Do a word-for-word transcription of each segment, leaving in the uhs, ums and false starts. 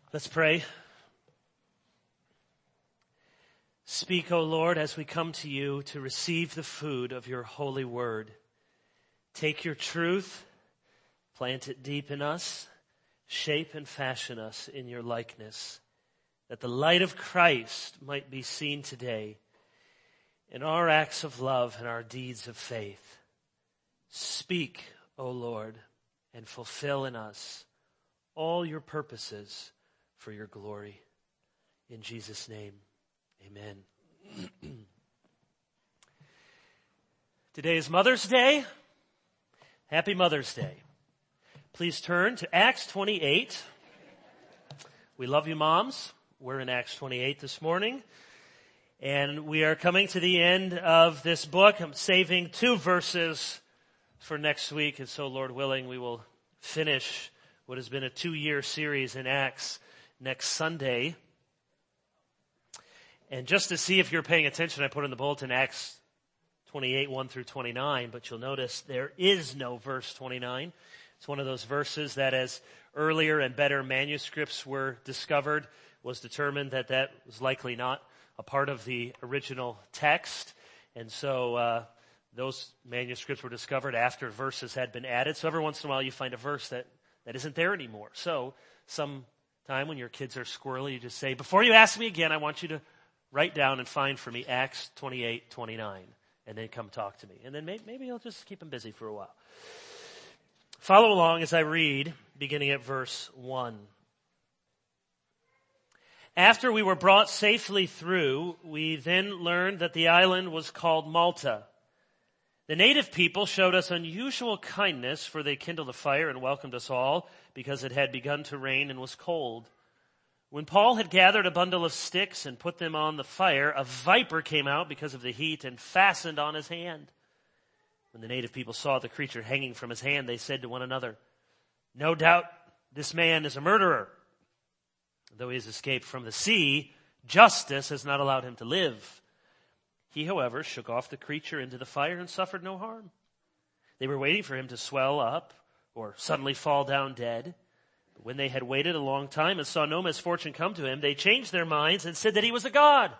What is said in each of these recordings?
Let's pray. Speak, O Lord, as we come to you to receive the food of your holy word. Take your truth, plant it deep in us, shape and fashion us in your likeness, that the light of Christ might be seen today in our acts of love and our deeds of faith. Speak, O Lord, and fulfill in us all your purposes for your glory. In Jesus' name, amen. Today is Mother's Day. Happy Mother's Day. Please turn to Acts twenty-eight. We love you, moms. We're in Acts twenty-eight this morning. And we are coming to the end of this book. I'm saving two verses for next week. And so, Lord willing, we will finish what has been a two-year series in Acts next Sunday. And just to see if you're paying attention, I put in the bulletin Acts twenty-eight, one through twenty-nine, but you'll notice there is no verse twenty-nine. It's one of those verses that as earlier and better manuscripts were discovered, was determined that that was likely not a part of the original text. And so uh, those manuscripts were discovered after verses had been added. So every once in a while you find a verse that, that isn't there anymore. So some time when your kids are squirrely, you just say, before you ask me again, I want you to write down and find for me Acts twenty-eight, twenty-nine, and then come talk to me. And then maybe, maybe I'll just keep them busy for a while. Follow along as I read, beginning at verse one. After we were brought safely through, we then learned that the island was called Malta. The native people showed us unusual kindness, for they kindled a fire and welcomed us all, because it had begun to rain and was cold. When Paul had gathered a bundle of sticks and put them on the fire, a viper came out because of the heat and fastened on his hand. When the native people saw the creature hanging from his hand, they said to one another, "No doubt this man is a murderer. Though he has escaped from the sea, justice has not allowed him to live." He, however, shook off the creature into the fire and suffered no harm. They were waiting for him to swell up or suddenly fall down dead. But when they had waited a long time and saw no misfortune come to him, they changed their minds and said that he was a god.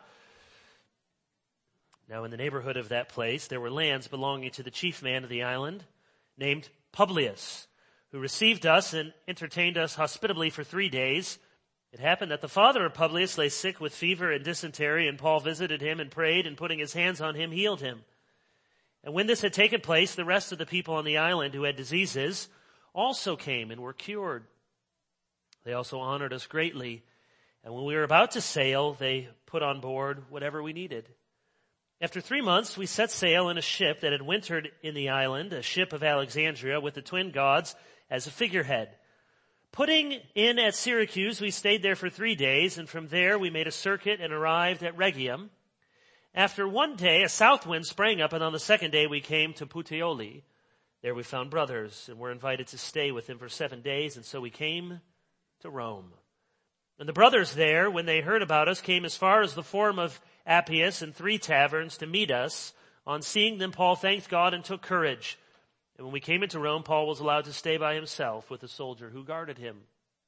Now in the neighborhood of that place there were lands belonging to the chief man of the island, named Publius, who received us and entertained us hospitably for three days. It happened that the father of Publius lay sick with fever and dysentery, and Paul visited him and prayed, and putting his hands on him, healed him. And when this had taken place, the rest of the people on the island who had diseases also came and were cured. They also honored us greatly, and when we were about to sail, they put on board whatever we needed. After three months, we set sail in a ship that had wintered in the island, a ship of Alexandria with the twin gods as a figurehead. Putting in at Syracuse, we stayed there for three days, and from there we made a circuit and arrived at Rhegium. After one day, a south wind sprang up, and on the second day we came to Puteoli. There we found brothers, and were invited to stay with them for seven days, and so we came to Rome. And the brothers there, when they heard about us, came as far as the Forum of Appius and three taverns to meet us. On seeing them, Paul thanked God and took courage. And when we came into Rome, Paul was allowed to stay by himself with a soldier who guarded him.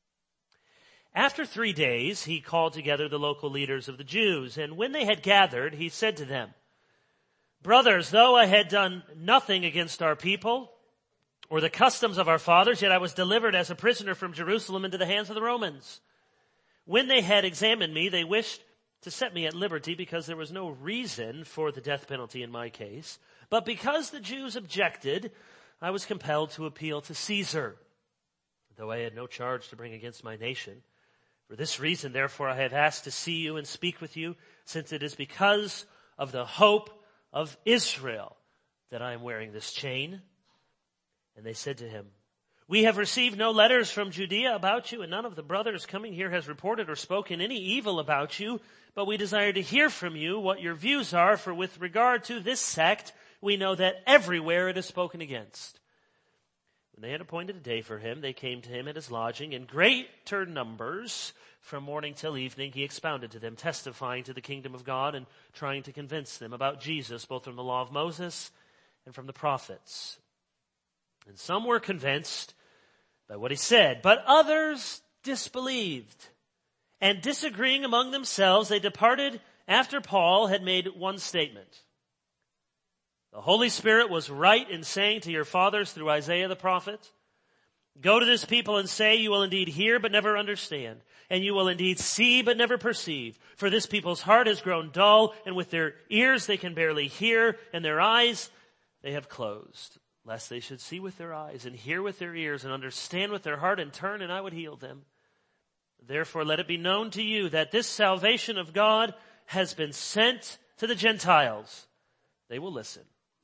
After three days, he called together the local leaders of the Jews, and when they had gathered, he said to them, "Brothers, though I had done nothing against our people or the customs of our fathers, yet I was delivered as a prisoner from Jerusalem into the hands of the Romans. When they had examined me, they wished to set me at liberty because there was no reason for the death penalty in my case. But because the Jews objected, I was compelled to appeal to Caesar, though I had no charge to bring against my nation. For this reason, therefore, I have asked to see you and speak with you, since it is because of the hope of Israel that I am wearing this chain." And they said to him, "We have received no letters from Judea about you, and none of the brothers coming here has reported or spoken any evil about you, but we desire to hear from you what your views are, for with regard to this sect, we know that everywhere it is spoken against." When they had appointed a day for him, they came to him at his lodging in greater numbers. From morning till evening, he expounded to them, testifying to the kingdom of God and trying to convince them about Jesus, both from the law of Moses and from the prophets. And some were convinced by what he said, but others disbelieved. And disagreeing among themselves, they departed after Paul had made one statement. The Holy Spirit was right in saying to your fathers through Isaiah the prophet, go to this people and say, you will indeed hear but never understand, and you will indeed see but never perceive. For this people's heart has grown dull, and with their ears they can barely hear, and their eyes they have closed, lest they should see with their eyes, and hear with their ears, and understand with their heart, and turn, and I would heal them. Therefore let it be known to you that this salvation of God has been sent to the Gentiles. They will listen.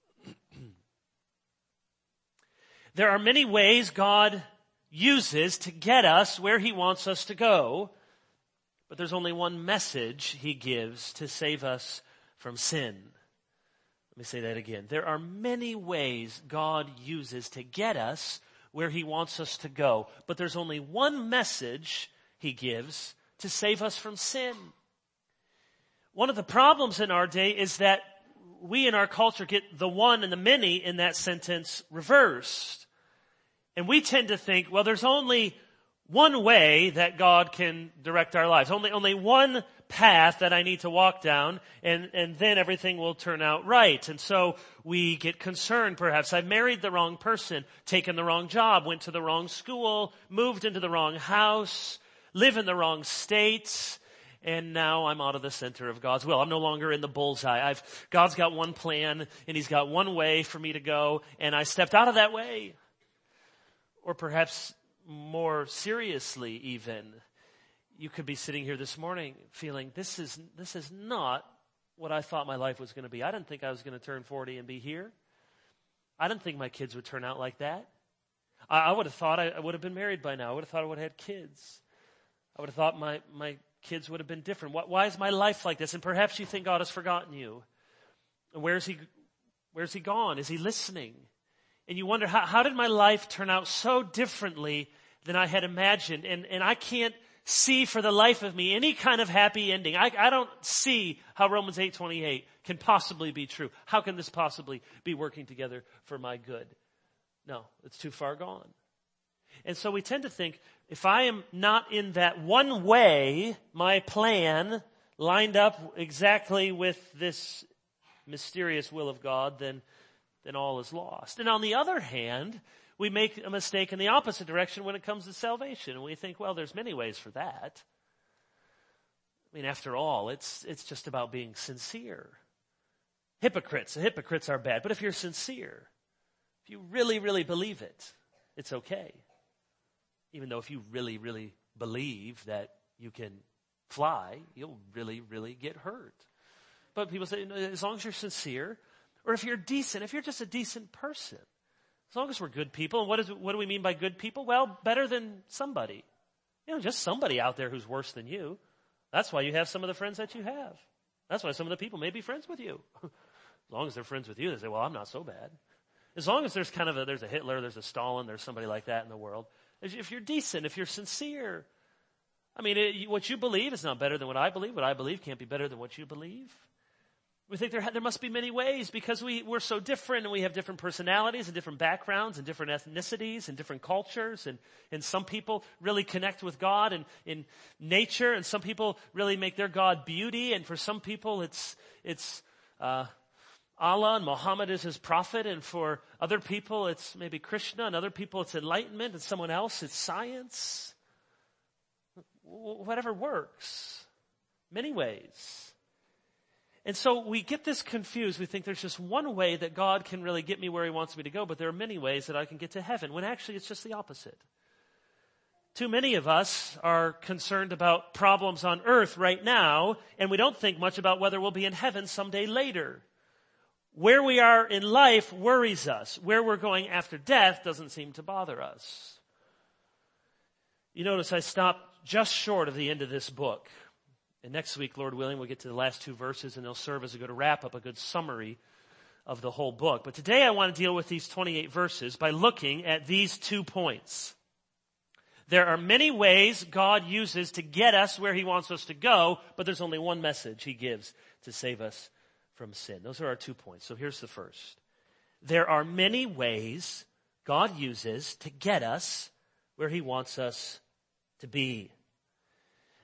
There are many ways God uses to get us where he wants us to go, but there's only one message he gives to save us from sin. Let me say that again. There are many ways God uses to get us where he wants us to go, but there's only one message he gives to save us from sin. One of the problems in our day is that we in our culture get the one and the many in that sentence reversed. And we tend to think, well, there's only one way that God can direct our lives. Only, only one path that I need to walk down, and, and then everything will turn out right. And so we get concerned, perhaps. I've married the wrong person, taken the wrong job, went to the wrong school, moved into the wrong house, live in the wrong states, and now I'm out of the center of God's will. I'm no longer in the bullseye. I've, God's got one plan, and he's got one way for me to go, and I stepped out of that way. Or perhaps more seriously even, you could be sitting here this morning feeling, this is this is not what I thought my life was going to be. I didn't think I was going to turn forty and be here. I didn't think my kids would turn out like that. I, I would have thought I, I would have been married by now. I would have thought I would have had kids. I would have thought my, my kids would have been different. Why, why is my life like this? And perhaps you think God has forgotten you. And where's he, where's he gone? Is he listening? And you wonder, how, how did my life turn out so differently than I had imagined? And, and I can't see for the life of me any kind of happy ending. I, I don't see how Romans eight twenty-eight can possibly be true. How can this possibly be working together for my good? No, it's too far gone. And so we tend to think, if I am not in that one way, my plan lined up exactly with this mysterious will of God, then then all is lost. And on the other hand, we make a mistake in the opposite direction when it comes to salvation. And we think, well, there's many ways for that. I mean, after all, it's it's just about being sincere. Hypocrites, hypocrites are bad. But if you're sincere, if you really, really believe it, it's okay. Even though if you really, really believe that you can fly, you'll really, really get hurt. But people say, as long as you're sincere, or if you're decent, if you're just a decent person, as long as we're good people. And what is what do we mean by good people? Well, better than somebody. You know, just somebody out there who's worse than you. That's why you have some of the friends that you have. That's why some of the people may be friends with you. As long as they're friends with you, they say, well, I'm not so bad. As long as there's kind of a, there's a Hitler, there's a Stalin, there's somebody like that in the world. If you're decent, if you're sincere, I mean, it, what you believe is not better than what I believe. What I believe can't be better than what you believe. We think there, there must be many ways because we, we're so different and we have different personalities and different backgrounds and different ethnicities and different cultures. And, and some people really connect with God and in nature, and some people really make their God beauty. And for some people it's, it's, uh, Allah and Muhammad is his prophet. And for other people it's maybe Krishna, and other people it's enlightenment, and someone else it's science. W- whatever works. Many ways. And so we get this confused. We think there's just one way that God can really get me where he wants me to go, but there are many ways that I can get to heaven, when actually it's just the opposite. Too many of us are concerned about problems on earth right now, and we don't think much about whether we'll be in heaven someday later. Where we are in life worries us. Where we're going after death doesn't seem to bother us. You notice I stopped just short of the end of this book. And next week, Lord willing, we'll get to the last two verses, and they'll serve as a good wrap up, a good summary of the whole book. But today I want to deal with these twenty-eight verses by looking at these two points. There are many ways God uses to get us where he wants us to go, but there's only one message he gives to save us from sin. Those are our two points. So here's the first. There are many ways God uses to get us where he wants us to be.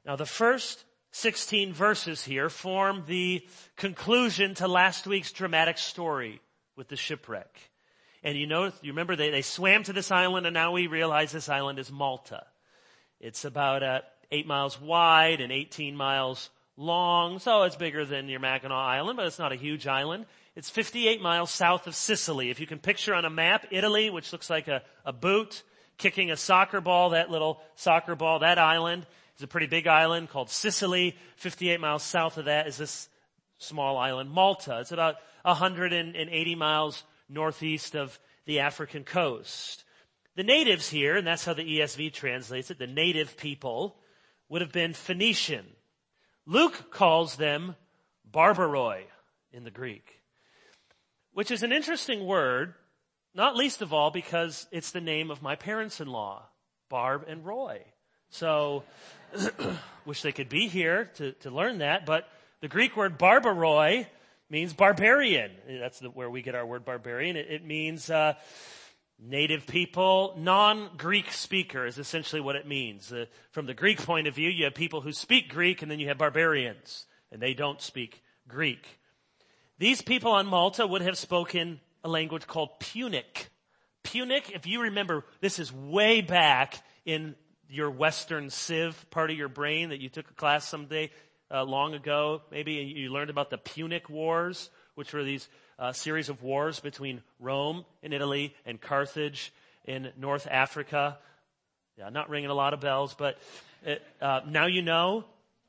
Now the first sixteen verses here form the conclusion to last week's dramatic story with the shipwreck. And you know, you remember they, they swam to this island, and now we realize this island is Malta. It's about uh, eight miles wide and eighteen miles long, so it's bigger than your Mackinac Island, but it's not a huge island. It's fifty-eight miles south of Sicily. If you can picture on a map, Italy, which looks like a, a boot, kicking a soccer ball, that little soccer ball, that island is a pretty big island called Sicily. fifty-eight miles south of that is this small island, Malta. It's about one hundred eighty miles northeast of the African coast. The natives here, and that's how the E S V translates it, the native people, would have been Phoenician. Luke calls them Barbaroi in the Greek, which is an interesting word, not least of all because it's the name of my parents-in-law, Barb and Roy. So, wish they could be here to, to learn that, but the Greek word barbaroi means barbarian. That's the, where we get our word barbarian. It, it means uh, native people, non-Greek speaker is essentially what it means. Uh, from the Greek point of view, you have people who speak Greek, and then you have barbarians, and they don't speak Greek. These people on Malta would have spoken a language called Punic. Punic, if you remember, this is way back in your Western Civ part of your brain that you took a class someday uh, long ago. Maybe you learned about the Punic Wars, which were these uh, series of wars between Rome in Italy and Carthage in North Africa. Yeah, not ringing a lot of bells, but it, uh, now you know.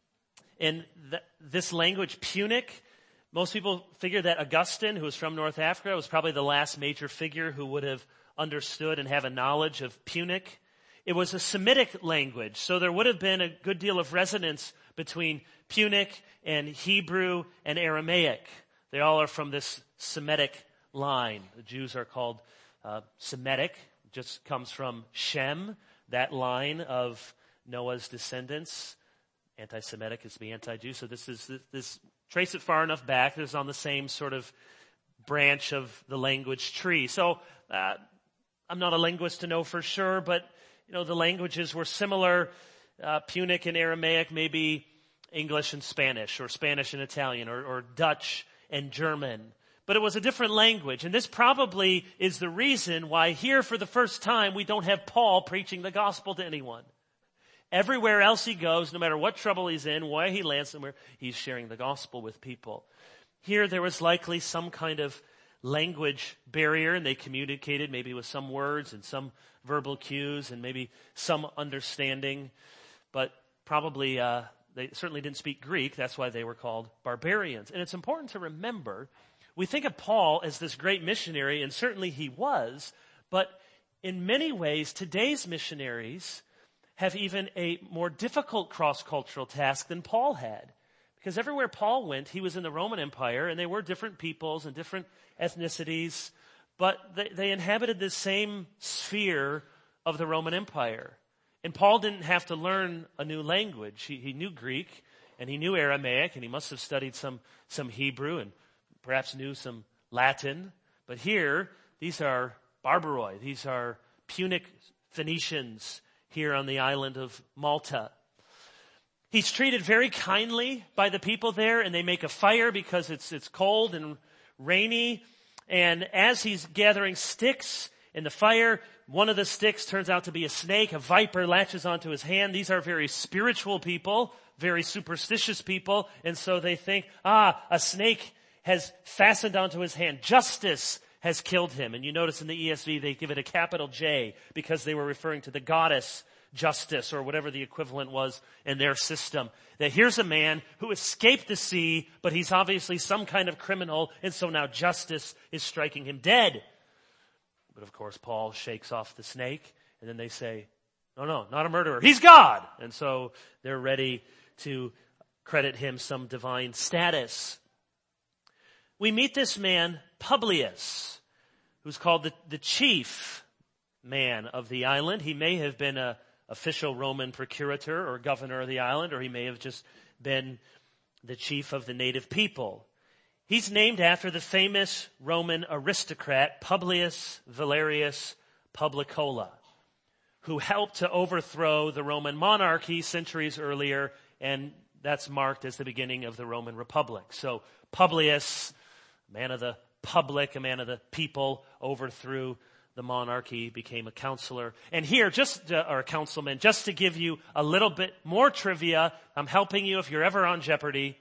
And th- this language, Punic, most people figure that Augustine, who was from North Africa, was probably the last major figure who would have understood and have a knowledge of Punic. It was a Semitic language, so there would have been a good deal of resonance between Punic and Hebrew and Aramaic. They all are from this Semitic line. The Jews are called uh, Semitic. It just comes from Shem, that line of Noah's descendants. Anti-Semitic is to be anti-Jew. So this is this, this trace it far enough back. This is on the same sort of branch of the language tree. So uh, I'm not a linguist to know for sure, but you know the languages were similar. Uh, Punic and Aramaic, maybe English and Spanish, or Spanish and Italian, or, or Dutch and German. But it was a different language, and this probably is the reason why here for the first time we don't have Paul preaching the gospel to anyone. Everywhere else he goes, no matter what trouble he's in, why he lands somewhere, he's sharing the gospel with people. Here there was likely some kind of language barrier, and they communicated maybe with some words and some verbal cues and maybe some understanding, but probably uh, they certainly didn't speak Greek. That's why they were called barbarians. And it's important to remember, we think of Paul as this great missionary, and certainly he was, but in many ways, today's missionaries have even a more difficult cross-cultural task than Paul had. Because everywhere Paul went, he was in the Roman Empire, and they were different peoples and different ethnicities, but they, they inhabited the same sphere of the Roman Empire. And Paul didn't have to learn a new language. He, he knew Greek, and he knew Aramaic, and he must have studied some, some Hebrew, and perhaps knew some Latin. But here, these are Barbaroi. These are Punic Phoenicians here on the island of Malta. He's treated very kindly by the people there, and they make a fire because it's it's cold and rainy. And as he's gathering sticks in the fire, one of the sticks turns out to be a snake. A viper latches onto his hand. These are very spiritual people, very superstitious people, and so they think, ah, a snake has fastened onto his hand. Justice has killed him. And you notice in the E S V they give it a capital J because they were referring to the goddess Justice, or whatever the equivalent was in their system. That here's a man who escaped the sea, but he's obviously some kind of criminal, and so now justice is striking him dead. But of course, Paul shakes off the snake, and then they say, no, no, not a murderer. He's God! And so they're ready to credit him some divine status. We meet this man, Publius, who's called the, the chief man of the island. He may have been a official Roman procurator or governor of the island, or he may have just been the chief of the native people. He's named after the famous Roman aristocrat Publius Valerius Publicola, who helped to overthrow the Roman monarchy centuries earlier and that's marked as the beginning of the Roman Republic. So Publius, a man of the public, a man of the people, overthrew the monarchy, became a counselor. And here, just, uh, or a councilman, just to give you a little bit more trivia, I'm helping you if you're ever on Jeopardy.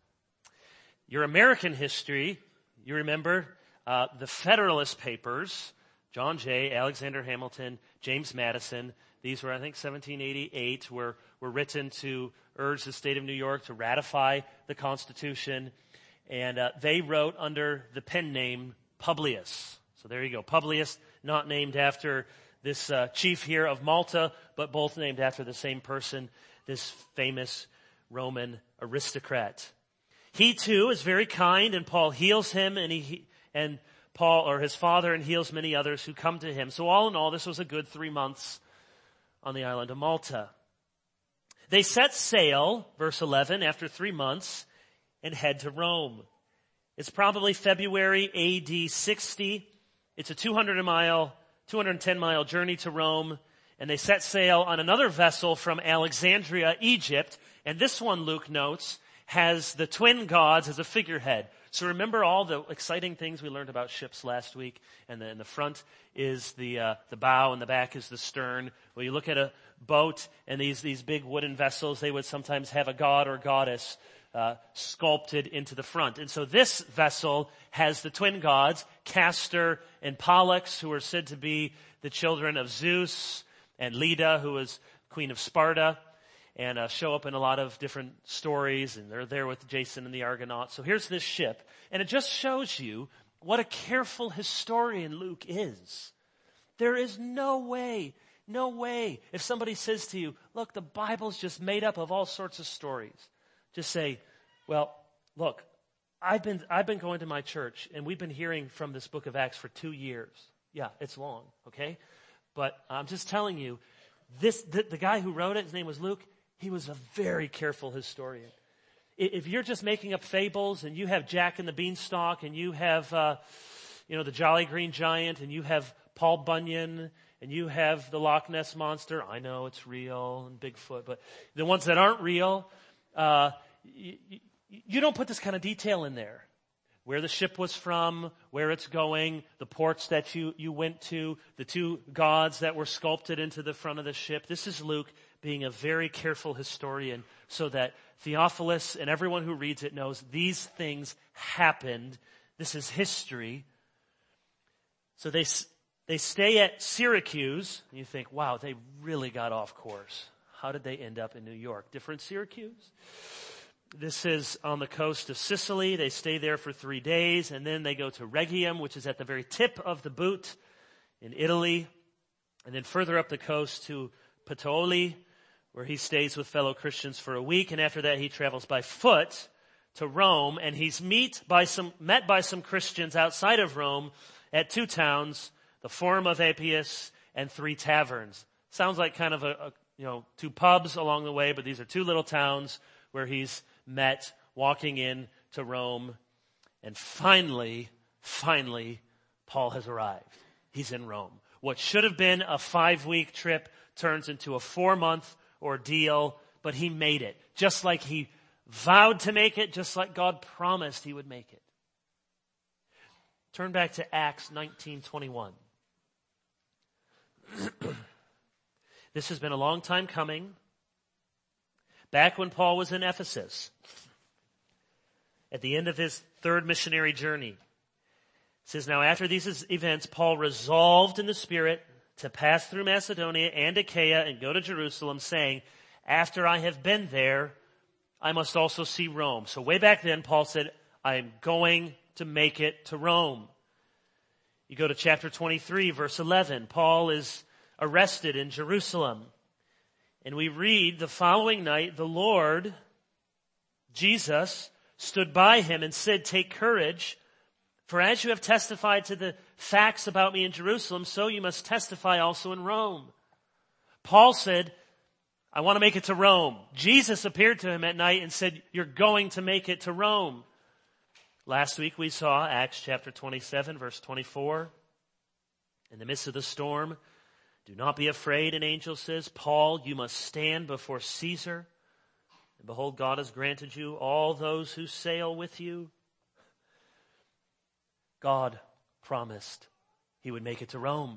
Your American history, you remember uh, the Federalist Papers, John Jay, Alexander Hamilton, James Madison. These were, I think, seventeen eighty-eight, were, were written to urge the state of New York to ratify the Constitution. And uh, they wrote under the pen name Publius. So there you go. Publius, not named after this uh, chief here of Malta, but both named after the same person, this famous Roman aristocrat. He too is very kind, and Paul heals him, and he and Paul, or his father, and heals many others who come to him. So all in all, this was a good three months on the island of Malta. They set sail, verse eleven, after three months, and head to Rome. It's probably February A D sixty. It's a two hundred mile, two hundred ten mile journey to Rome, and they set sail on another vessel from Alexandria, Egypt, and this one, Luke notes, has the twin gods as a figurehead. So remember all the exciting things we learned about ships last week, and the, in the front is the uh, the bow, and the back is the stern. Well, you look at a boat, and these these big wooden vessels, they would sometimes have a god or goddess uh, sculpted into the front. And so this vessel has the twin gods, Castor and Pollux, who are said to be the children of Zeus, and Leda, who was queen of Sparta, and uh, show up in a lot of different stories, and they're there with Jason and the Argonauts. So here's this ship, and it just shows you what a careful historian Luke is. There is no way, no way, if somebody says to you, look, the Bible's just made up of all sorts of stories, just say, well, look, I've been I've been going to my church, and we've been hearing from this book of Acts for two years. Yeah, it's long, okay? But I'm just telling you, this the, the guy who wrote it, his name was Luke, he was a very careful historian. If you're just making up fables, and you have Jack and the Beanstalk, and you have, uh, you know, the Jolly Green Giant, and you have Paul Bunyan, and you have the Loch Ness Monster, I know it's real, and Bigfoot, but the ones that aren't real, uh, you, you don't put this kind of detail in there. Where the ship was from, where it's going, the ports that you, you went to, the two gods that were sculpted into the front of the ship. This is Luke being a very careful historian so that Theophilus and everyone who reads it knows these things happened. This is history. So they, they stay at Syracuse, and you think, wow, they really got off course. How did they end up in New York? Different Syracuse? This is on the coast of Sicily. They stay there for three days, and then they go to Rhegium, which is at the very tip of the boot in Italy, and then further up the coast to Puteoli, where he stays with fellow Christians for a week, and after that he travels by foot to Rome, and he's meet by some, met by some Christians outside of Rome at two towns, the Forum of Appius and three taverns. Sounds like kind of a, a you know two pubs along the way, but these are two little towns where he's met walking in to Rome. And finally, finally, Paul has arrived. He's in Rome. What should have been a five-week trip turns into a four-month ordeal, but he made it. Just like he vowed to make it, just like God promised he would make it. Turn back to Acts nineteen twenty-one. This has been a long time coming. Back when Paul was in Ephesus, at the end of his third missionary journey, it says, now after these events, Paul resolved in the Spirit to pass through Macedonia and Achaia and go to Jerusalem, saying, after I have been there, I must also see Rome. So way back then, Paul said, I am going to make it to Rome. You go to chapter twenty-three, verse eleven. Paul is arrested in Jerusalem. And we read, the following night, the Lord, Jesus, stood by him and said, take courage, for as you have testified to the facts about me in Jerusalem, so you must testify also in Rome. Paul said, I want to make it to Rome. Jesus appeared to him at night and said, you're going to make it to Rome. Last week we saw Acts chapter twenty-seven, verse twenty-four. In the midst of the storm, do not be afraid, an angel says, Paul, you must stand before Caesar. Behold, God has granted you all those who sail with you. God promised he would make it to Rome.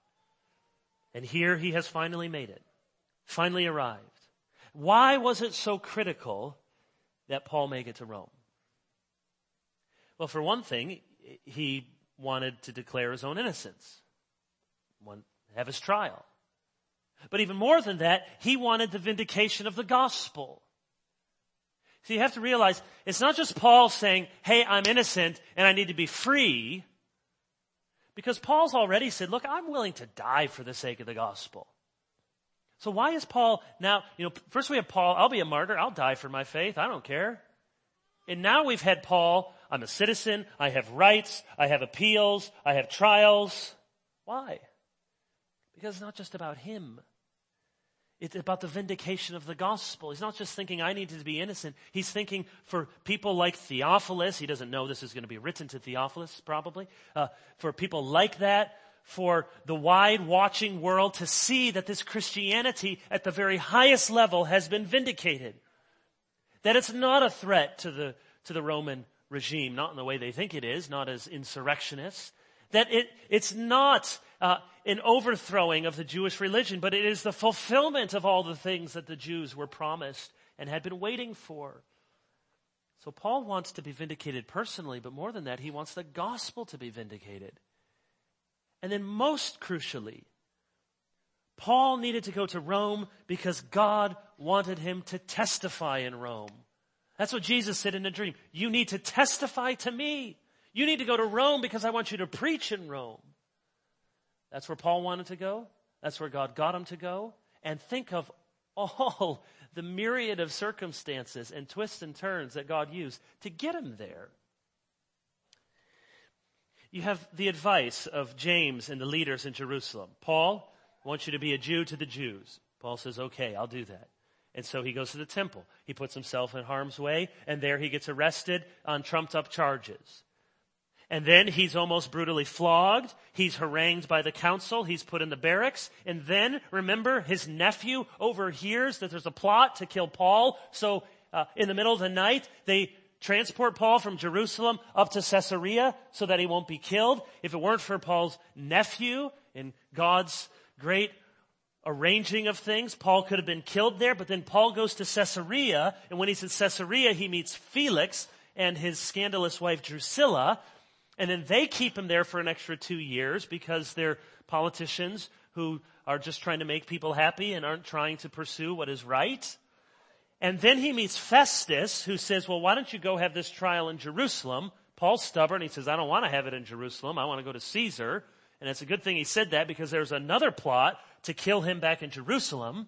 And here he has finally made it, finally arrived. Why was it so critical that Paul make it to Rome? Well, for one thing, he wanted to declare his own innocence, wanted to have his trial. But even more than that, he wanted the vindication of the gospel. So you have to realize, it's not just Paul saying, hey, I'm innocent and I need to be free. Because Paul's already said, look, I'm willing to die for the sake of the gospel. So why is Paul now, you know, first we have Paul, I'll be a martyr, I'll die for my faith, I don't care. And now we've had Paul, I'm a citizen, I have rights, I have appeals, I have trials. Why? Because it's not just about him. It's about the vindication of the gospel. He's not just thinking, I need to be innocent. He's thinking for people like Theophilus. He doesn't know this is going to be written to Theophilus, probably. Uh, for people like that. For the wide watching world to see that this Christianity at the very highest level has been vindicated. That it's not a threat to the, to the Roman regime. Not in the way they think it is. Not as insurrectionists. That it, it's not uh, an overthrowing of the Jewish religion, but it is the fulfillment of all the things that the Jews were promised and had been waiting for. So Paul wants to be vindicated personally, but more than that, he wants the gospel to be vindicated. And then most crucially, Paul needed to go to Rome because God wanted him to testify in Rome. That's what Jesus said in a dream. You need to testify to me. You need to go to Rome because I want you to preach in Rome. That's where Paul wanted to go. That's where God got him to go. And think of all the myriad of circumstances and twists and turns that God used to get him there. You have the advice of James and the leaders in Jerusalem. Paul, I want you to be a Jew to the Jews. Paul says, okay, I'll do that. And so he goes to the temple. He puts himself in harm's way, and there he gets arrested on trumped-up charges. And then he's almost brutally flogged. He's harangued by the council. He's put in the barracks. And then, remember, his nephew overhears that there's a plot to kill Paul. So uh, in the middle of the night, they transport Paul from Jerusalem up to Caesarea so that he won't be killed. If it weren't for Paul's nephew and God's great arranging of things, Paul could have been killed there. But then Paul goes to Caesarea. And when he's in Caesarea, he meets Felix and his scandalous wife Drusilla. And then they keep him there for an extra two years because they're politicians who are just trying to make people happy and aren't trying to pursue what is right. And then he meets Festus, who says, well, why don't you go have this trial in Jerusalem? Paul's stubborn. He says, I don't want to have it in Jerusalem. I want to go to Caesar. And it's a good thing he said that because there's another plot to kill him back in Jerusalem.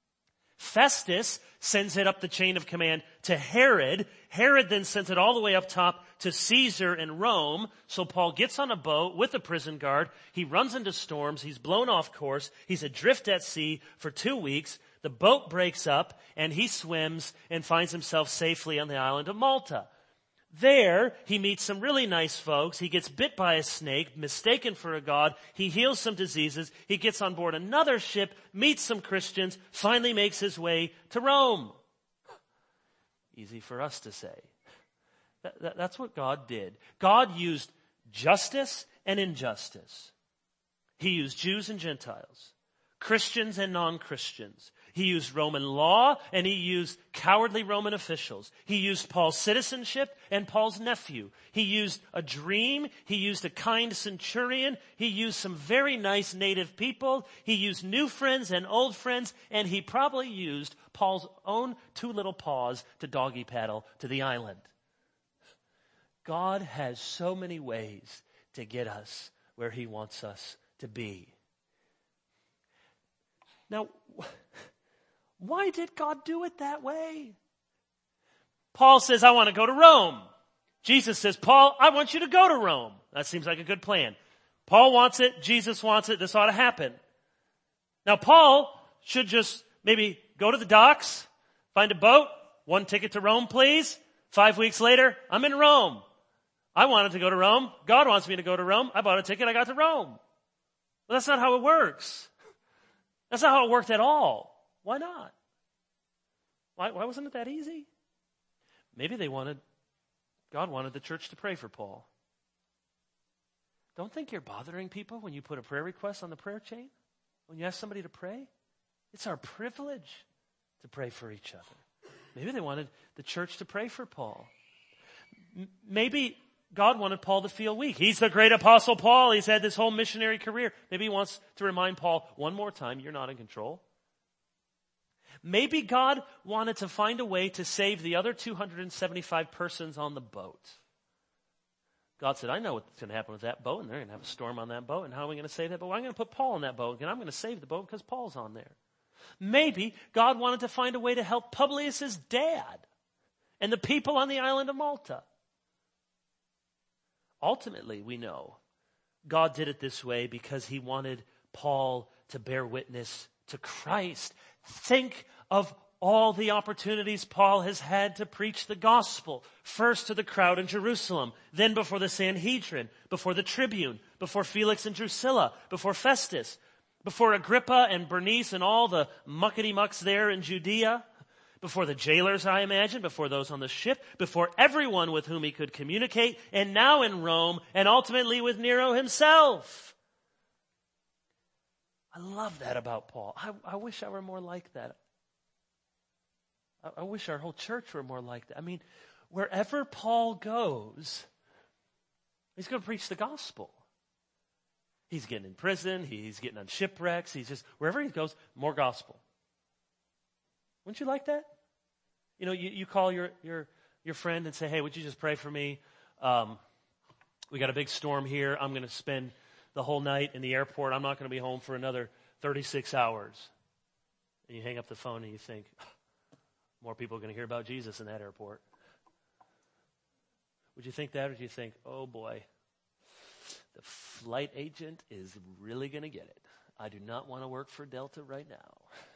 Festus sends it up the chain of command to Herod. Herod then sends it all the way up top to Caesar in Rome. So Paul gets on a boat with a prison guard. He runs into storms. He's blown off course. He's adrift at sea for two weeks. The boat breaks up and he swims and finds himself safely on the island of Malta. There, he meets some really nice folks. He gets bit by a snake, mistaken for a god. He heals some diseases. He gets on board another ship, meets some Christians, finally makes his way to Rome. Easy for us to say. That, that, that's what God did. God used justice and injustice. He used Jews and Gentiles, Christians and non-Christians. He used Roman law and he used cowardly Roman officials. He used Paul's citizenship and Paul's nephew. He used a dream. He used a kind centurion. He used some very nice native people. He used new friends and old friends. And he probably used Paul's own two little paws to doggy paddle to the island. God has so many ways to get us where he wants us to be. Now, why did God do it that way? Paul says, I want to go to Rome. Jesus says, Paul, I want you to go to Rome. That seems like a good plan. Paul wants it. Jesus wants it. This ought to happen. Now, Paul should just maybe go to the docks, find a boat, one ticket to Rome, please. Five weeks later, I'm in Rome. I wanted to go to Rome. God wants me to go to Rome. I bought a ticket. I got to Rome. Well, that's not how it works. That's not how it worked at all. Why not? Why, why wasn't it that easy? Maybe they wanted, God wanted the church to pray for Paul. Don't think you're bothering people when you put a prayer request on the prayer chain. When you ask somebody to pray, it's our privilege to pray for each other. Maybe they wanted the church to pray for Paul. M- maybe God wanted Paul to feel weak. He's the great apostle Paul. He's had this whole missionary career. Maybe he wants to remind Paul one more time, you're not in control. Maybe God wanted to find a way to save the other two hundred seventy-five persons on the boat. God said, I know what's going to happen with that boat, and they're going to have a storm on that boat, and how are we going to save that boat? Well, I'm going to put Paul on that boat, and I'm going to save the boat because Paul's on there. Maybe God wanted to find a way to help Publius' dad and the people on the island of Malta. Ultimately, we know God did it this way because he wanted Paul to bear witness to Christ. Think of all the opportunities Paul has had to preach the gospel. First to the crowd in Jerusalem, then before the Sanhedrin, before the tribune, before Felix and Drusilla, before Festus, before Agrippa and Bernice and all the muckety-mucks there in Judea, before the jailers, I imagine, before those on the ship, before everyone with whom he could communicate, and now in Rome, and ultimately with Nero himself. I love that about Paul. I, I wish I were more like that. I, I wish our whole church were more like that. I mean, wherever Paul goes, he's going to preach the gospel. He's getting in prison. He's getting on shipwrecks. He's just, wherever he goes, more gospel. Wouldn't you like that? You know, you, you call your, your, your friend and say, hey, would you just pray for me? Um, we got a big storm here. I'm going to spend the whole night in the airport. I'm not going to be home for another thirty-six hours. And you hang up the phone and you think, more people are going to hear about Jesus in that airport. Would you think that, or do you think, oh boy, the flight agent is really going to get it. I do not want to work for Delta right now.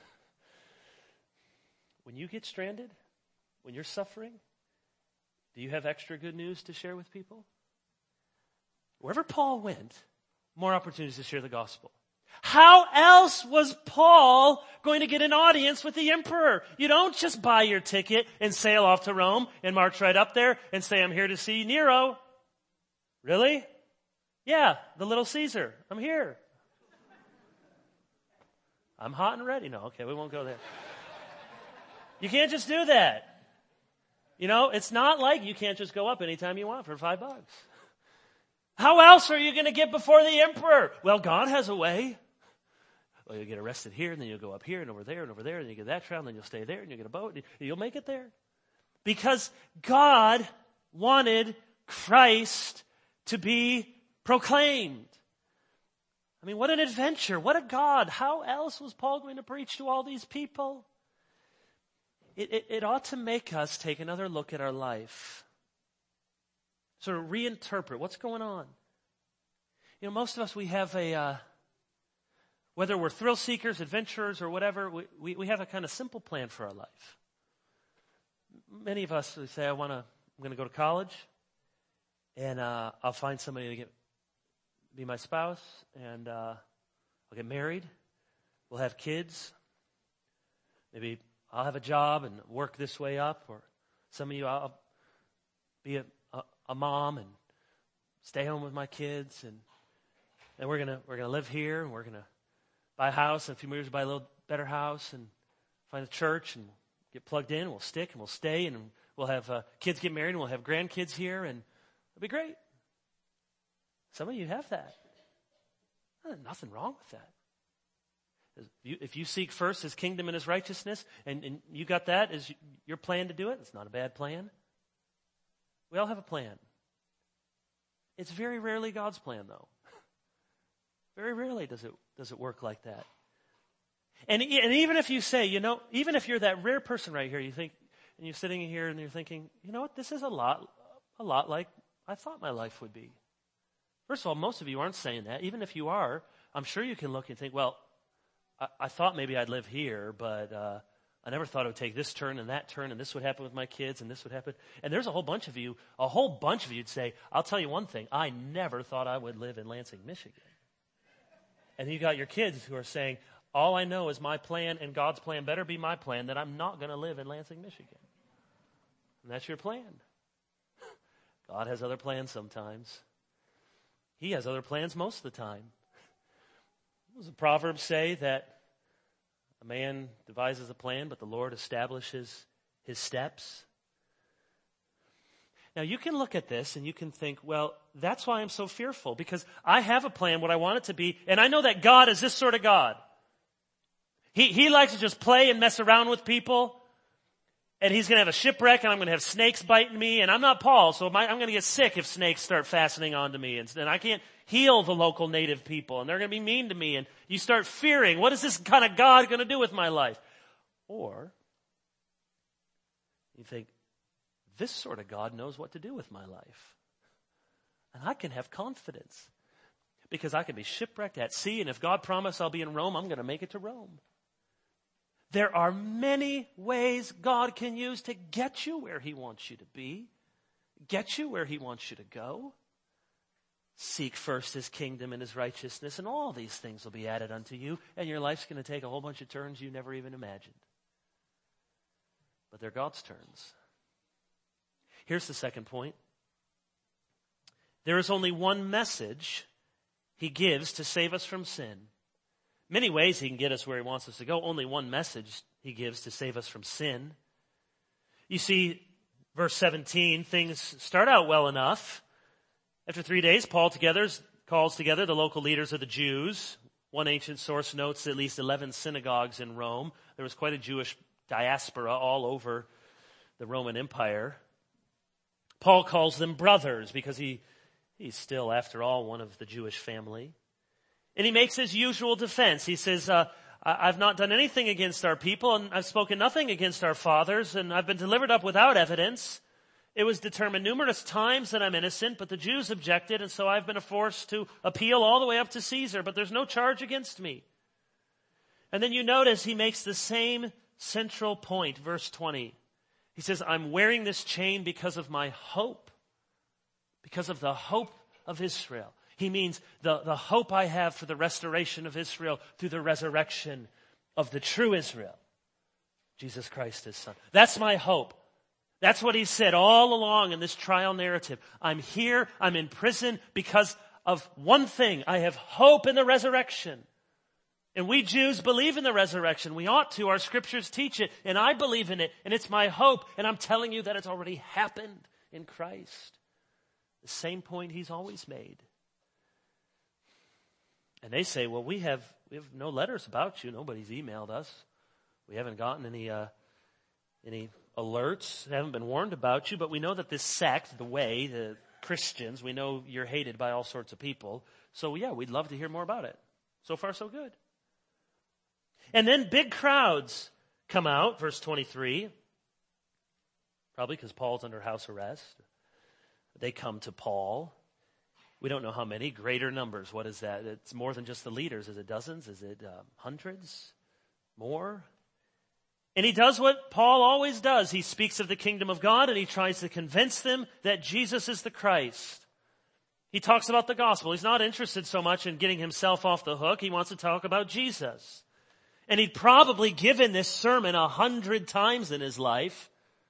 When you get stranded, when you're suffering, do you have extra good news to share with people? Wherever Paul went, more opportunities to share the gospel. How else was Paul going to get an audience with the emperor? You don't just buy your ticket and sail off to Rome and march right up there and say, I'm here to see Nero. Really? Yeah, the little Caesar. I'm here. I'm hot and ready. No, okay, we won't go there. You can't just do that. You know, it's not like you can't just go up anytime you want for five bucks. How else are you going to get before the emperor? Well, God has a way. Well, you'll get arrested here, and then you'll go up here and over there and over there, and you get that trial, and then you'll stay there, and you'll get a boat, and you'll make it there. Because God wanted Christ to be proclaimed. I mean, what an adventure. What a God. How else was Paul going to preach to all these people? It, it, it ought to make us take another look at our life. Sort of reinterpret what's going on. You know, most of us, we have a, uh, whether we're thrill seekers, adventurers, or whatever, we, we, we have a kind of simple plan for our life. Many of us we say, I want to, I'm going to go to college, and uh, I'll find somebody to get, be my spouse, and uh, I'll get married. We'll have kids. Maybe I'll have a job and work this way up, or some of you, I'll be a, a, a mom and stay home with my kids, and then we're gonna we're gonna live here, and we're gonna buy a house, and a few years buy a little better house, and find a church, and get plugged in. And we'll stick, and we'll stay, and we'll have uh, kids get married, and we'll have grandkids here, and it'll be great. Some of you have that. There's nothing wrong with that. If you, if you seek first his kingdom and his righteousness, and, and you got that as your plan to do it, it's not a bad plan. We all have a plan. It's very rarely God's plan, though. Very rarely does it does it work like that. And, and even if you say, you know, even if you're that rare person right here, you think, and you're sitting here and you're thinking, you know what, this is a lot, a lot like I thought my life would be. First of all, most of you aren't saying that. Even if you are, I'm sure you can look and think, well, I, I thought maybe I'd live here, but uh, I never thought it would take this turn and that turn, and this would happen with my kids, and this would happen. And there's a whole bunch of you, a whole bunch of you'd say, I'll tell you one thing, I never thought I would live in Lansing, Michigan. And you got your kids who are saying, All I know is my plan and God's plan better be my plan, that I'm not going to live in Lansing, Michigan. And that's your plan. God has other plans sometimes. He has other plans most of the time. Does the Proverbs say that a man devises a plan, but the Lord establishes his steps? Now you can look at this and you can think, well, that's why I'm so fearful, because I have a plan, what I want it to be, and I know that God is this sort of God. He, he likes to just play and mess around with people, and he's going to have a shipwreck, and I'm going to have snakes biting me, and I'm not Paul, so my, I'm going to get sick if snakes start fastening onto me, and, and I can't heal the local native people, and they're going to be mean to me, and you start fearing, what is this kind of God going to do with my life? Or you think, this sort of God knows what to do with my life, and I can have confidence, because I can be shipwrecked at sea, and if God promised I'll be in Rome, I'm going to make it to Rome. There are many ways God can use to get you where he wants you to be, get you where he wants you to go. Seek first his kingdom and his righteousness, and all these things will be added unto you, and your life's going to take a whole bunch of turns you never even imagined. But they're God's turns. Here's the second point. There is only one message he gives to save us from sin. Many ways he can get us where he wants us to go. Only one message he gives to save us from sin. You see, verse seventeen, things start out well enough. After three days, Paul together calls together the local leaders of the Jews. One ancient source notes at least eleven synagogues in Rome. There was quite a Jewish diaspora all over the Roman Empire. Paul calls them brothers because he, he's still, after all, one of the Jewish family. And he makes his usual defense. He says, uh, I've not done anything against our people, and I've spoken nothing against our fathers, and I've been delivered up without evidence. It was determined numerous times that I'm innocent, but the Jews objected, and so I've been forced to appeal all the way up to Caesar, but there's no charge against me. And then you notice he makes the same central point, verse twenty. He says, I'm wearing this chain because of my hope, because of the hope of Israel. He means the, the hope I have for the restoration of Israel through the resurrection of the true Israel, Jesus Christ, his son. That's my hope. That's what he said all along in this trial narrative. I'm here, I'm in prison because of one thing. I have hope in the resurrection. And we Jews believe in the resurrection. We ought to. Our scriptures teach it, and I believe in it, and it's my hope. And I'm telling you that it's already happened in Christ. The same point he's always made. And they say, well, we have we have no letters about you. Nobody's emailed us. We haven't gotten any uh, any alerts. Haven't been warned about you. But we know that this sect, the Way, the Christians, we know you're hated by all sorts of people. So yeah, we'd love to hear more about it. So far, so good. And then big crowds come out, verse twenty-three. Probably because Paul's under house arrest. They come to Paul. We don't know how many. Greater numbers. What is that? It's more than just the leaders. Is it dozens? Is it uh, hundreds? More? And he does what Paul always does. He speaks of the kingdom of God, and he tries to convince them that Jesus is the Christ. He talks about the gospel. He's not interested so much in getting himself off the hook. He wants to talk about Jesus. And he'd probably given this sermon a hundred times in his life.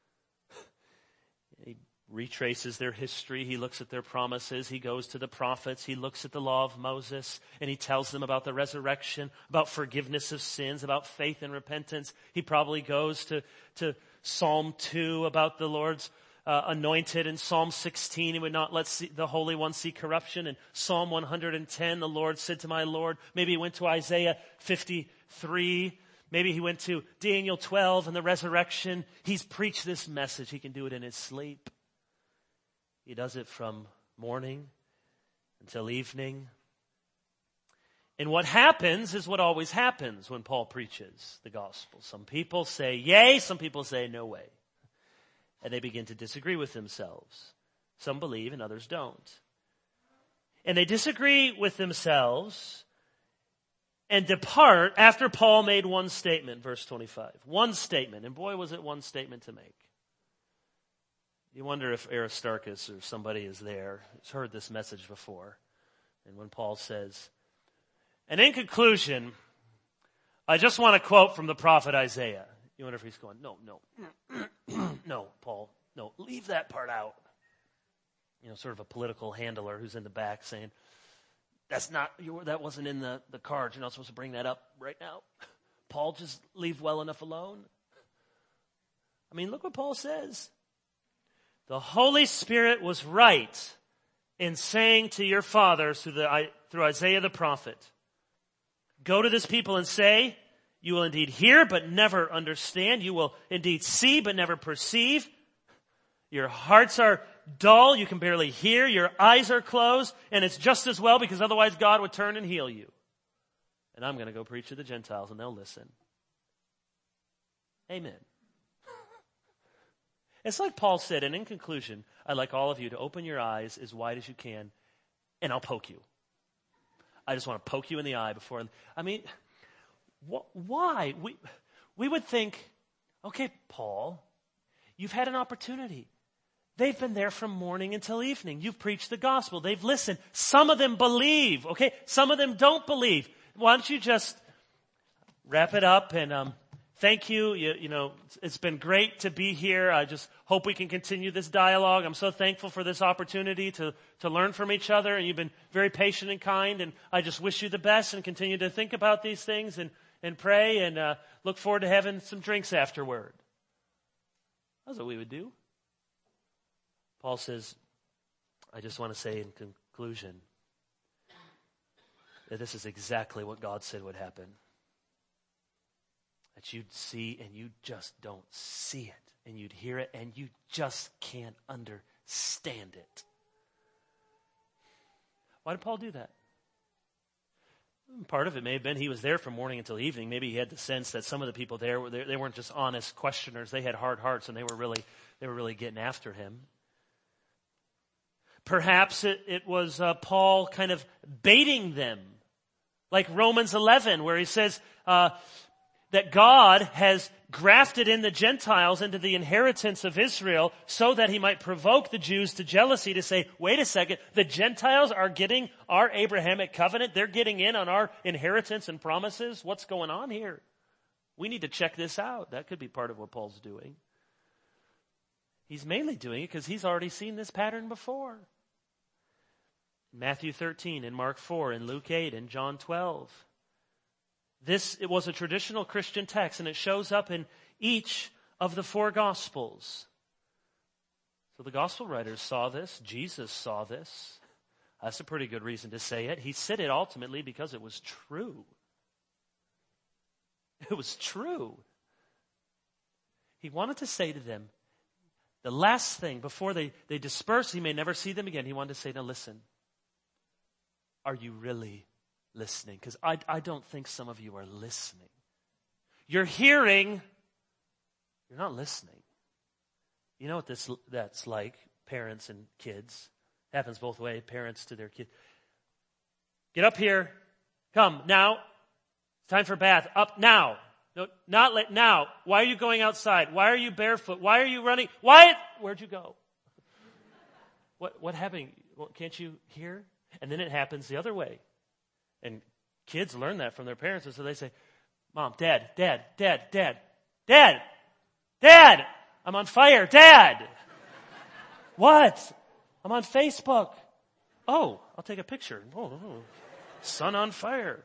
He retraces their history. He looks at their promises. He goes to the prophets. He looks at the law of Moses, and he tells them about the resurrection, about forgiveness of sins, about faith and repentance. He probably goes to, to Psalm two about the Lord's uh, anointed. In Psalm sixteen, he would not let see, the Holy One see corruption. In Psalm one hundred ten, the Lord said to my Lord. Maybe he went to Isaiah fifty-three. Maybe he went to Daniel twelve and the resurrection. He's preached this message. He can do it in his sleep. He does it from morning until evening. And what happens is what always happens when Paul preaches the gospel. Some people say yay, some people say no way. And they begin to disagree with themselves. Some believe and others don't. And they disagree with themselves and depart after Paul made one statement, verse twenty-five. One statement. And boy, was it one statement to make. You wonder if Aristarchus or somebody is there who's heard this message before. And when Paul says, and in conclusion, I just want to quote from the prophet Isaiah. You wonder if he's going, no, no, no, Paul, no, leave that part out. You know, sort of a political handler who's in the back saying, that's not, that wasn't in the, the cards. You're not supposed to bring that up right now. Paul, just leave well enough alone. I mean, look what Paul says. The Holy Spirit was right in saying to your fathers through, the, through Isaiah the prophet, go to this people and say, you will indeed hear but never understand. You will indeed see but never perceive. Your hearts are dull. You can barely hear. Your eyes are closed. And it's just as well because otherwise God would turn and heal you. And I'm going to go preach to the Gentiles and they'll listen. Amen. It's like Paul said, and in conclusion, I'd like all of you to open your eyes as wide as you can, and I'll poke you. I just want to poke you in the eye before, I mean, wh- why? We, we would think, okay, Paul, you've had an opportunity. They've been there from morning until evening. You've preached the gospel. They've listened. Some of them believe, okay? Some of them don't believe. Why don't you just wrap it up and um, thank you. you. You know, it's been great to be here. I just hope we can continue this dialogue. I'm so thankful for this opportunity to, to learn from each other. And you've been very patient and kind. And I just wish you the best and continue to think about these things and, and pray and uh, look forward to having some drinks afterward. That's what we would do. Paul says, I just want to say in conclusion that this is exactly what God said would happen. That you'd see and you just don't see it. And you'd hear it and you just can't understand it. Why did Paul do that? Part of it may have been he was there from morning until evening. Maybe he had the sense that some of the people there, were they weren't just honest questioners. They had hard hearts and they were really, they were really getting after him. Perhaps it, it was uh, Paul kind of baiting them. Like Romans eleven, where he says uh, that God has grafted in the Gentiles into the inheritance of Israel so that he might provoke the Jews to jealousy to say, wait a second, the Gentiles are getting our Abrahamic covenant. They're getting in on our inheritance and promises. What's going on here? We need to check this out. That could be part of what Paul's doing. He's mainly doing it because he's already seen this pattern before. Matthew thirteen, in Mark four, in Luke eight, in John twelve. This, it was a traditional Christian text, and it shows up in each of the four Gospels. So the Gospel writers saw this. Jesus saw this. That's a pretty good reason to say it. He said it ultimately because it was true. It was true. He wanted to say to them, the last thing, before they, they disperse, he may never see them again. He wanted to say, now listen. Are you really listening? Because I, I don't think some of you are listening. You're hearing, you're not listening. You know what this that's like, parents and kids. It happens both ways, parents to their kids. Get up here. Come, now. It's time for bath. Up now. No, not late. Now. Why are you going outside? Why are you barefoot? Why are you running? Why? Where'd you go? What, what happened? Well, can't you hear? And then it happens the other way. And kids learn that from their parents. And so they say, Mom, Dad, Dad, Dad, Dad, Dad, Dad, I'm on fire. Dad. What? I'm on Facebook. Oh, I'll take a picture. Oh, oh. Sun on fire.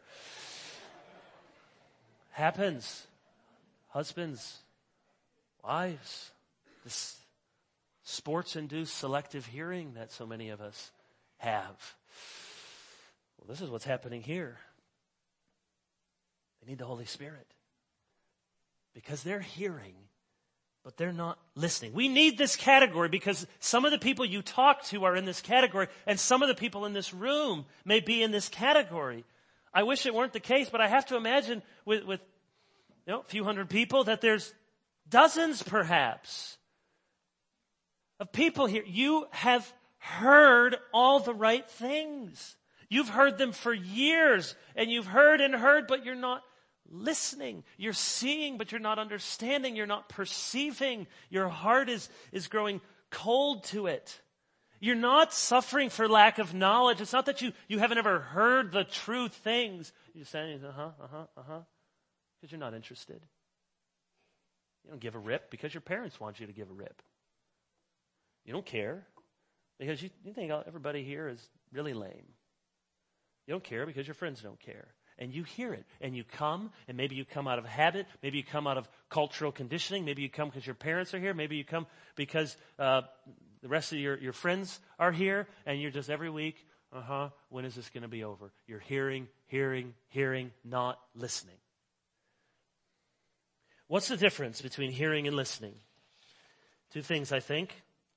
Happens. Husbands, wives, this sports-induced selective hearing that so many of us have. Well, this is what's happening here. They need the Holy Spirit. Because they're hearing, but they're not listening. We need this category because some of the people you talk to are in this category, and some of the people in this room may be in this category. I wish it weren't the case, but I have to imagine with, with you know, a few hundred people that there's dozens perhaps of people here. You have heard all the right things. You've heard them for years, and you've heard and heard, but you're not listening. You're seeing, but you're not understanding. You're not perceiving. Your heart is, is growing cold to it. You're not suffering for lack of knowledge. It's not that you, you haven't ever heard the true things. You're saying, uh-huh, uh-huh, uh-huh. because you're not interested. You don't give a rip because your parents want you to give a rip. You don't care because you, you think everybody here is really lame. You don't care because your friends don't care. And you hear it, and you come, and maybe you come out of habit, maybe you come out of cultural conditioning, maybe you come because your parents are here, maybe you come because uh, the rest of your, your friends are here, and you're just every week, uh-huh, when is this going to be over? You're hearing, hearing, hearing, not listening. What's the difference between hearing and listening? Two things, I think.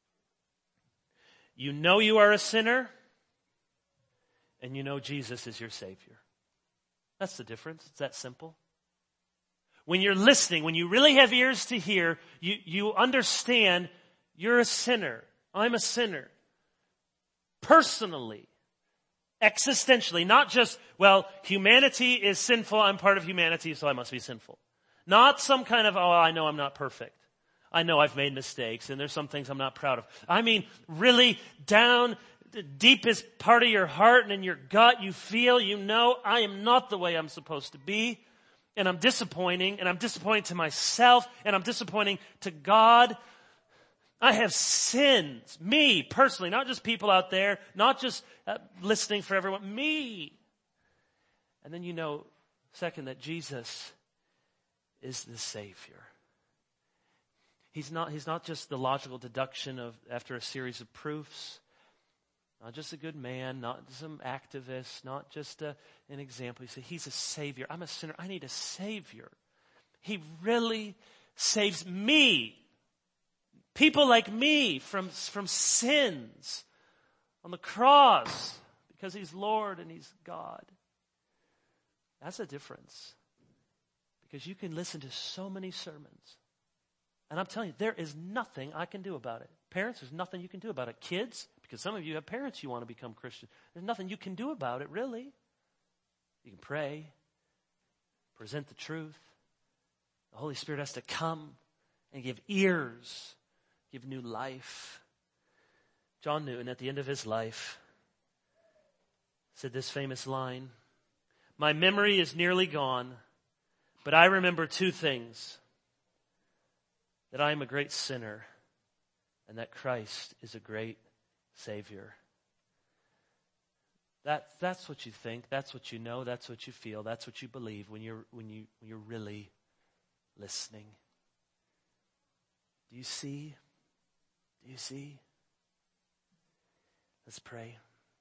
You know you are a sinner, and you know Jesus is your Savior. That's the difference. It's that simple. When you're listening, when you really have ears to hear, you, you understand you're a sinner. I'm a sinner. Personally, existentially, not just, well, humanity is sinful, I'm part of humanity, so I must be sinful. Not some kind of, oh, I know I'm not perfect. I know I've made mistakes, and there's some things I'm not proud of. I mean, really down the deepest part of your heart and in your gut, you feel, you know, I am not the way I'm supposed to be. And I'm disappointing, and I'm disappointing to myself, and I'm disappointing to God. I have sins. Me, personally, not just people out there, not just uh, listening for everyone. Me. And then you know, second, that Jesus is the Savior. He's not, he's not just the logical deduction of after a series of proofs. Not just a good man, not some activist, not just a, an example. He said, he's a Savior. I'm a sinner. I need a Savior. He really saves me. People like me from, from sins on the cross because he's Lord and he's God. That's a difference. Because you can listen to so many sermons. And I'm telling you, there is nothing I can do about it. Parents, there's nothing you can do about it. Kids, because some of you have parents you want to become Christian. There's nothing you can do about it, really. You can pray, present the truth. The Holy Spirit has to come and give ears, give new life. John Newton, at the end of his life, said this famous line, "My memory is nearly gone, but I remember two things. That I am a great sinner, and that Christ is a great Savior." That, that's what you think. That's what you know. That's what you feel. That's what you believe when you're, when you, when you're really listening. Do you see? Do you see? Let's pray.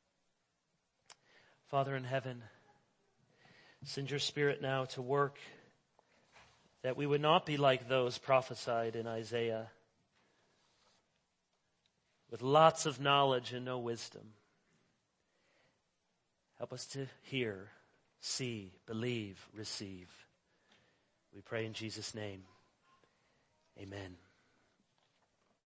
Father in heaven, send your Spirit now to work, that we would not be like those prophesied in Isaiah, with lots of knowledge and no wisdom. Help us to hear, see, believe, receive. We pray in Jesus' name. Amen.